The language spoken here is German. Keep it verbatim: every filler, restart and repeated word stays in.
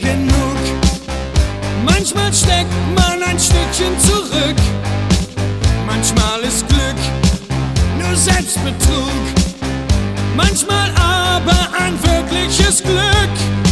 genug. Manchmal steckt man ein Stückchen zurück. Manchmal ist Glück nur Selbstbetrug. Manchmal aber ein wirkliches Glück.